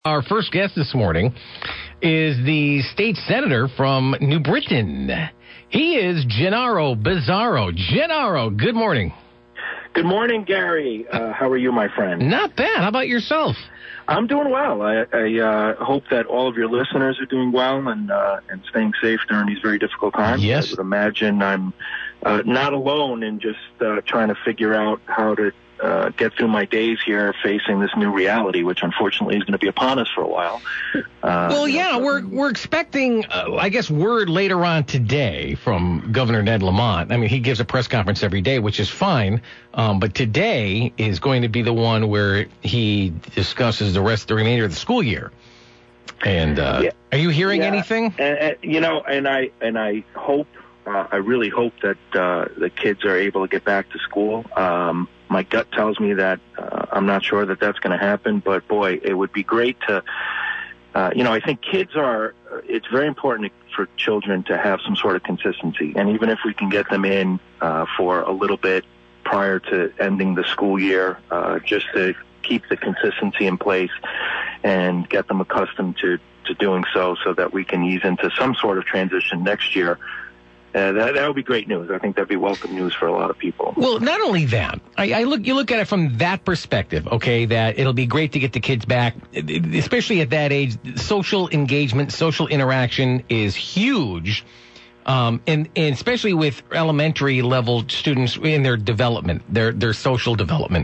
Our first guest this morning is the state senator from New Britain. He is Gennaro Bizzarro. Gennaro, good morning. Good morning, Gary. How are you, my friend? Not bad. How about yourself? I'm doing well. I hope that all of your listeners are doing well and staying safe during these very difficult times. Yes. I would imagine I'm not alone in just trying to figure out how to get through my days here facing this new reality, which unfortunately is going to be upon us for a while. We're expecting, I guess, word later on today from Governor Ned Lamont. I mean, he gives a press conference every day, which is fine. But today is going to be the one where he discusses the remainder of the school year. And are you hearing anything? And I hope, I really hope that the kids are able to get back to school. My gut tells me that I'm not sure that that's going to happen, but boy, it would be great to, I think it's very important for children to have some sort of consistency. And even if we can get them in for a little bit prior to ending the school year, just to keep the consistency in place and get them accustomed to doing so that we can ease into some sort of transition next year. That would be great news. I think that'd be welcome news for a lot of people. Well, not only that, you look at it from that perspective, okay, that it'll be great to get the kids back, especially at that age. Social engagement, social interaction is huge, and especially with elementary level students in their development, their social development.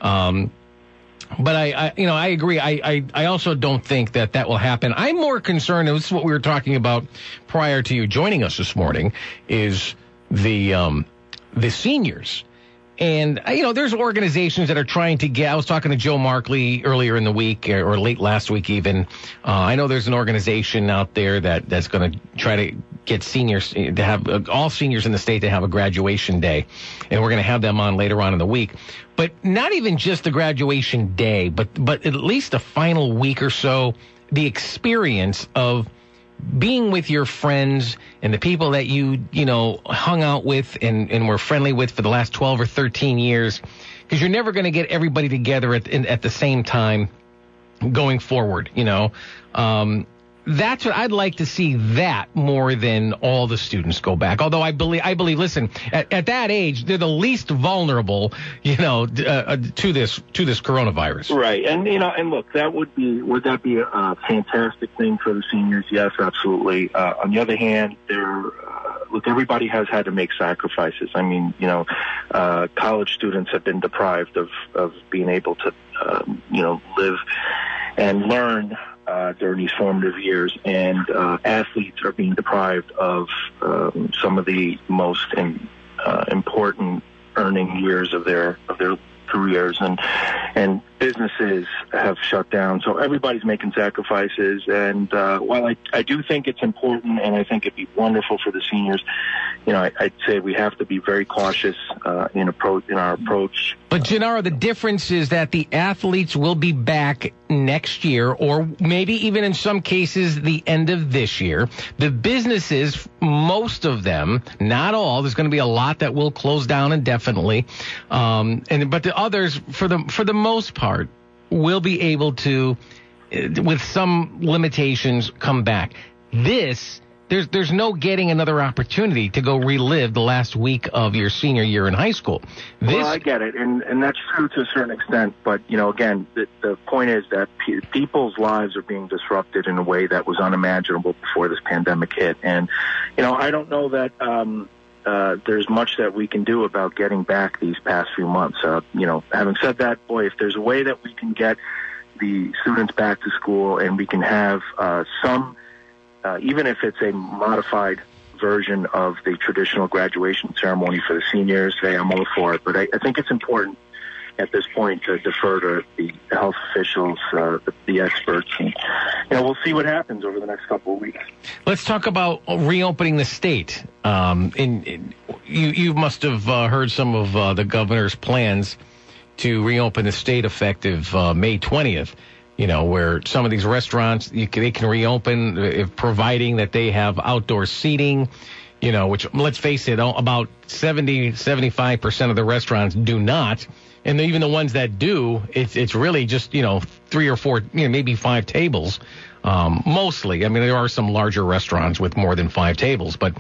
But I agree. I also don't think that will happen. I'm more concerned, and this is what we were talking about prior to you joining us this morning, is the seniors. And, there's organizations that are trying to get, I was talking to Joe Markley earlier in the week, or late last week even. I know there's an organization out there that's going to try to get seniors to have, all seniors in the state to have a graduation day. And we're going to have them on later on in the week. But not even just the graduation day, but at least the final week or so, the experience of being with your friends and the people that you hung out with and were friendly with for the last 12 or 13 years, because you're never going to get everybody together at the same time going forward, That's what I'd like to see, that more than all the students go back. Although I believe, listen, at that age, they're the least vulnerable, to this coronavirus. Right. And look, would that be a fantastic thing for the seniors? Yes, absolutely. On the other hand, everybody has had to make sacrifices. I mean, college students have been deprived of being able to, live and learn during these formative years, and athletes are being deprived of some of the most important earning years of their careers, and businesses have shut down. So everybody's making sacrifices, and while I do think it's important, and I think it'd be wonderful for the seniors, I'd say we have to be very cautious in our approach. But Gennaro, the difference is that the athletes will be back next year, or maybe even in some cases the end of this year. The businesses, most of them, not all, there's going to be a lot that will close down indefinitely, but the others, for the most part, will be able to, with some limitations, come back. There's no getting another opportunity to go relive the last week of your senior year in high school. Well, I get it, and that's true to a certain extent. But, again, the point is that people's lives are being disrupted in a way that was unimaginable before this pandemic hit. And, I don't know that there's much that we can do about getting back these past few months. Having said that, boy, if there's a way that we can get the students back to school and we can have some, even if it's a modified version of the traditional graduation ceremony for the seniors, hey, I'm all for it. But I think it's important at this point to defer to the health officials, the experts, and we'll see what happens over the next couple of weeks. Let's talk about reopening the state. You must have heard some of the governor's plans to reopen the state effective May 20th. Where some of these restaurants, they can reopen, providing that they have outdoor seating. which, let's face it, about 75% of the restaurants do not. And even the ones that do, it's really just, 3 or 4, maybe 5 tables, mostly. I mean, there are some larger restaurants with more than 5 tables, but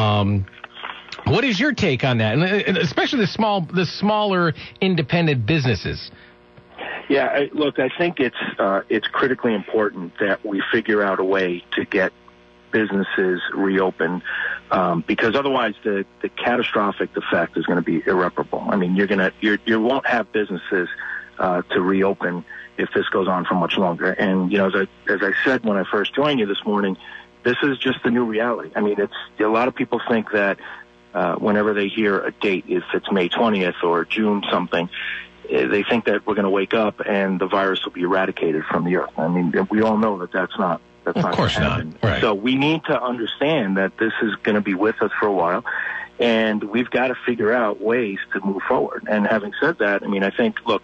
what is your take on that? And especially the smaller independent businesses. Yeah, look, I think it's critically important that we figure out a way to get businesses reopened, because otherwise the catastrophic effect is going to be irreparable. I mean, you won't have businesses to reopen if this goes on for much longer. And as I said when I first joined you this morning, this is just the new reality. I mean, a lot of people think that whenever they hear a date, if it's May 20th or June something, they think that we're going to wake up and the virus will be eradicated from the earth. I mean, we all know that that's not. Of course not. Right. So we need to understand that this is going to be with us for a while, and we've got to figure out ways to move forward. And having said that, I mean, I think, look,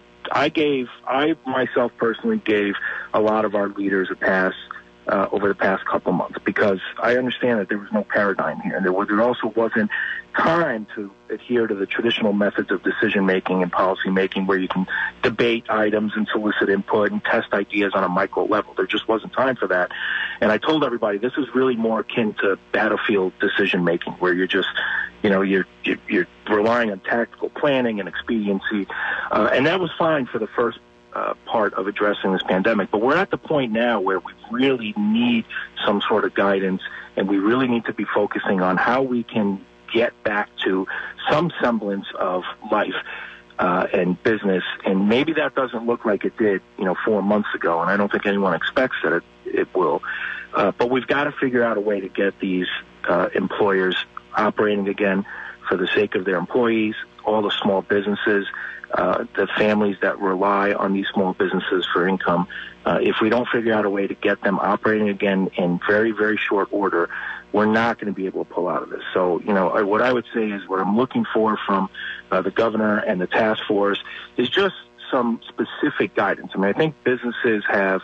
I myself personally gave a lot of our leaders a pass over the past couple months, because I understand that there was no paradigm here, and there also wasn't time to adhere to the traditional methods of decision-making and policy-making where you can debate items and solicit input and test ideas on a micro level. There just wasn't time for that. And I told everybody this is really more akin to battlefield decision-making, where you're just, you're relying on tactical planning and expediency. And that was fine for the first part of addressing this pandemic. But we're at the point now where we really need some sort of guidance, and we really need to be focusing on how we can get back to some semblance of life and business. And maybe that doesn't look like it did, 4 months ago, and I don't think anyone expects that it will. But we've got to figure out a way to get these employers operating again for the sake of their employees, all the small businesses, the families that rely on these small businesses for income. If we don't figure out a way to get them operating again in very, very short order, we're not going to be able to pull out of this. So, what I would say is what I'm looking for from the governor and the task force is just some specific guidance. I mean, I think businesses have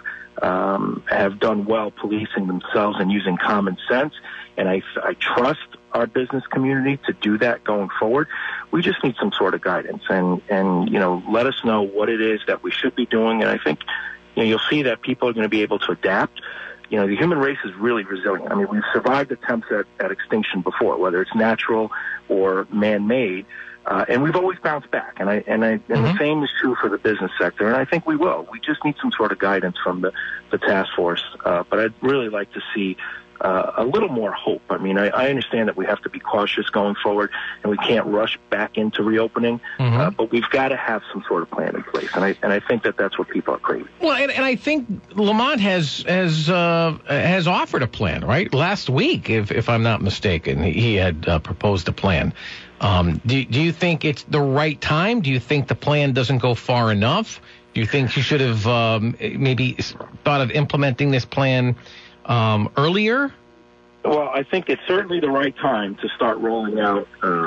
done well policing themselves and using common sense, and I trust our business community to do that going forward. We just need some sort of guidance and let us know what it is that we should be doing. And I think you'll see that people are going to be able to adapt. The human race is really resilient. I mean, we've survived attempts at extinction before, whether it's natural or man-made, and we've always bounced back. And the same is true for the business sector, and I think we will. We just need some sort of guidance from the task force. But I'd really like to see a little more hope. I mean, I understand that we have to be cautious going forward, and we can't rush back into reopening, but we've got to have some sort of plan in place, and I think that's what people are craving. Well, and I think Lamont has offered a plan, right? Last week, if I'm not mistaken, he had proposed a plan. Do you think it's the right time? Do you think the plan doesn't go far enough? Do you think you should have maybe thought of implementing this plan earlier? Well, I think it's certainly the right time to start rolling out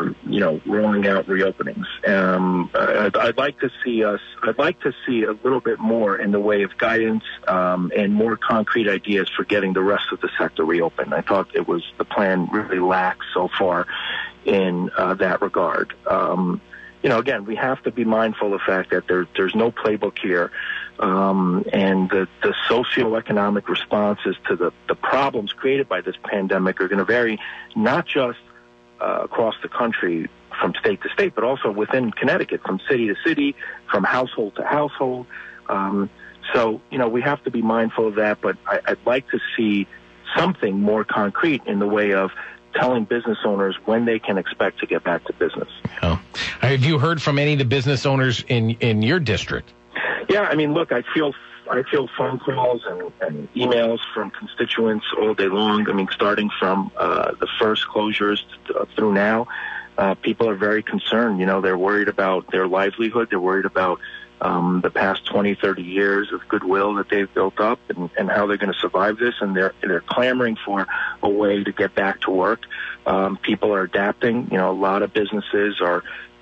reopenings. I'd like to see a little bit more in the way of guidance and more concrete ideas for getting the rest of the sector reopened. I thought the plan really lacks so far in that regard. Again, we have to be mindful of the fact that there's no playbook here. And the socioeconomic responses to the problems created by this pandemic are going to vary not just across the country from state to state, but also within Connecticut, from city to city, from household to household. So, we have to be mindful of that, but I'd like to see something more concrete in the way of telling business owners when they can expect to get back to business. Oh. Have you heard from any of the business owners in your district? Yeah, I mean, look, I feel phone calls and emails from constituents all day long. I mean, starting from the first closures through now, people are very concerned. They're worried about their livelihood. They're worried about the past 20, 30 years of goodwill that they've built up and how they're going to survive this. And they're clamoring for a way to get back to work. People are adapting. A lot of businesses are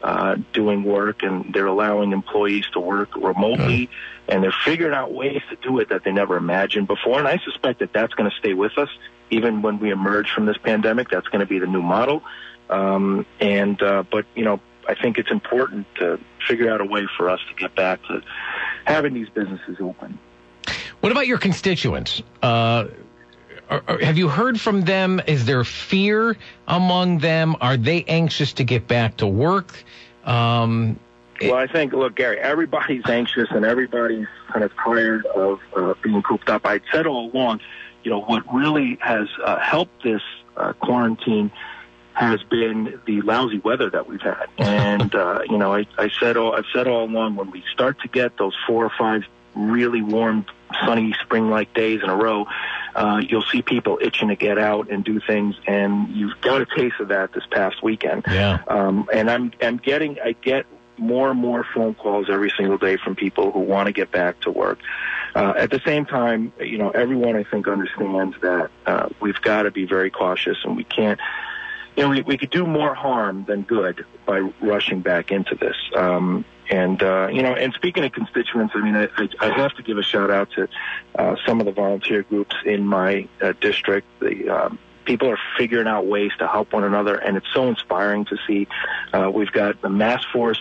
doing work, and they're allowing employees to work remotely, and they're figuring out ways to do it that they never imagined before. And I suspect that that's going to stay with us even when we emerge from this pandemic. That's going to be the new model. But I think it's important to figure out a way for us to get back to having these businesses open. What about your constituents? Have you heard from them? Is there fear among them? Are they anxious to get back to work? Well, I think, look, Gary, everybody's anxious and everybody's kind of tired of being cooped up. I said all along, what really has helped this quarantine has been the lousy weather that we've had. And, I've said all along, when we start to get those 4 or 5 really warm, sunny, spring-like days in a row, you'll see people itching to get out and do things, and you've got a taste of that this past weekend. Yeah. And I get more and more phone calls every single day from people who want to get back to work. At the same time, everyone, I think, understands that we've got to be very cautious, and we can't, we could do more harm than good by rushing back into this. And speaking of constituents, I have to give a shout out to some of the volunteer groups in my district. People are figuring out ways to help one another, and it's so inspiring to see. We've got the Mass Force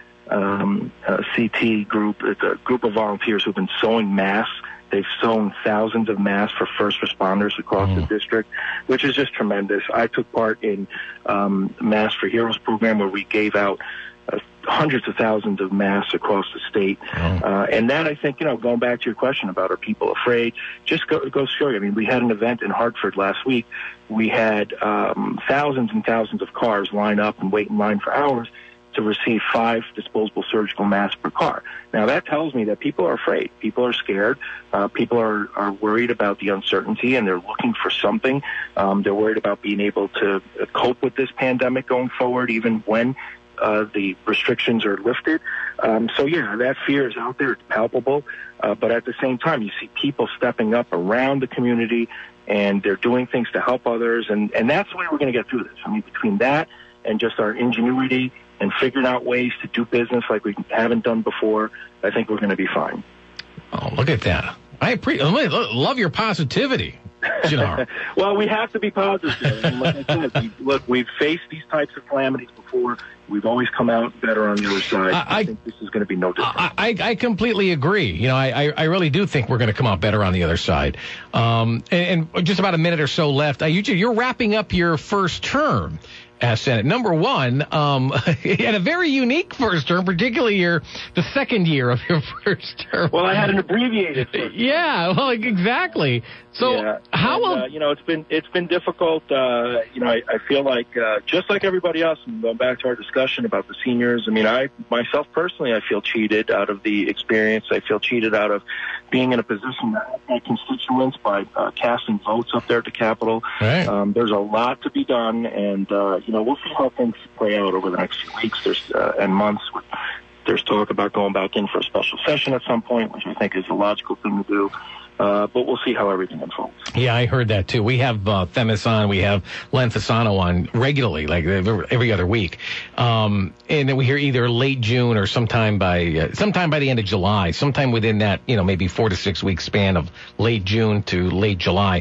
CT group. It's a group of volunteers who've been sewing masks. They've sewn thousands of masks for first responders across the district, which is just tremendous. I took part in Masks for Heroes program, where we gave out hundreds of thousands of masks across the state. And that, I think, going back to your question about are people afraid, just goes to show you. We had an event in Hartford last week. We had thousands and thousands of cars line up and wait in line for hours to receive 5 disposable surgical masks per car. Now, that tells me that people are afraid. People are scared. People are worried about the uncertainty, and they're looking for something. They're worried about being able to cope with this pandemic going forward, even when the restrictions are lifted. That fear is out there. It's palpable. But at the same time, you see people stepping up around the community, and they're doing things to help others. And that's the way we're going to get through this. Between that and just our ingenuity and figuring out ways to do business like we haven't done before, I think we're going to be fine. Oh, look at that. I love your positivity, Gennaro. Well, we have to be positive. Like I said, we've faced these types of calamities before. We've always come out better on the other side. I think this is going to be no different. I completely agree. I really do think we're going to come out better on the other side. And just about a minute or so left. You're wrapping up your first term as Senate. Number one, you had a very unique first term, particularly the second year of your first term. Well, I had an abbreviated first term. Yeah, well, exactly. So how will it's been difficult. I feel like just like everybody else, and going back to our discussion about the seniors. I myself personally, I feel cheated out of the experience. I feel cheated out of being in a position to help my constituents by casting votes up there at the Capitol. Right. There's a lot to be done, and we'll see how things play out over the next few weeks and months. There's talk about going back in for a special session at some point, which I think is a logical thing to do. But we'll see how everything unfolds. Yeah, I heard that too. We have Themis on, we have Len Fasano on regularly, like every other week. And then we hear either late June or sometime by the end of July, sometime within that, maybe 4 to 6 week span of late June to late July.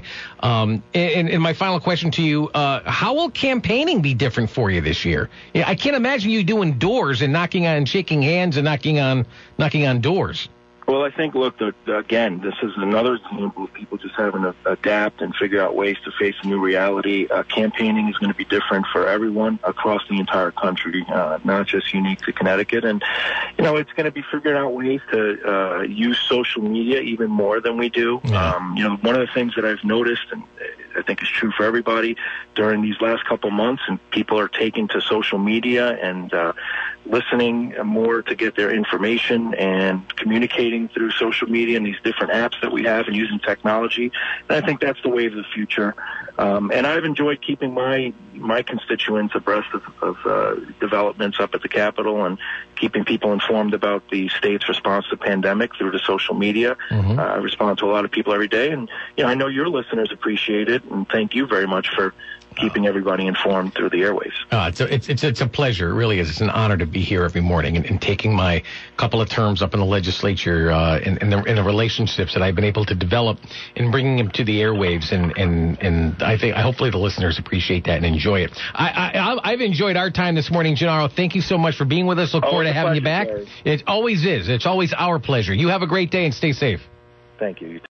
And my final question to you, how will campaigning be different for you this year? Yeah, I can't imagine you doing doors and shaking hands and knocking on doors. Well, I think, again, this is another example of people just having to adapt and figure out ways to face a new reality. Campaigning is going to be different for everyone across the entire country, not just unique to Connecticut. And, it's going to be figuring out ways to use social media even more than we do. Yeah. One of the things that I've noticed, and I think is true for everybody during these last couple months, and people are taking to social media and listening more to get their information and communicating through social media and these different apps that we have and using technology. And I think that's the wave of the future. And I've enjoyed keeping my constituents abreast of developments up at the Capitol and keeping people informed about the state's response to the pandemic through the social media. Mm-hmm. I respond to a lot of people every day. And, I know your listeners appreciate it. And thank you very much for keeping everybody informed through the airwaves. It's a pleasure. It really is. It's an honor to be here every morning and taking my couple of terms up in the legislature in the relationships that I've been able to develop in bringing them to the airwaves. And I think hopefully the listeners appreciate that and enjoy it. I've enjoyed our time this morning, Gennaro. Thank you so much for being with us. Look forward to having you back. Gary. It always is. It's always our pleasure. You have a great day and stay safe. Thank you.